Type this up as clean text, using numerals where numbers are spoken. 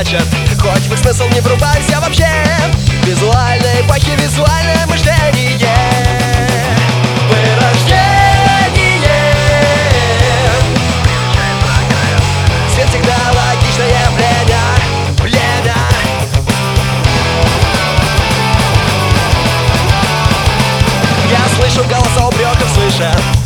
значит, хоть в их смысл не врубаемся вообще. Визуальной эпохи, визуальное мышление. Вырождение. Свет всегда логичное время. Я слышу голоса упреков свыше.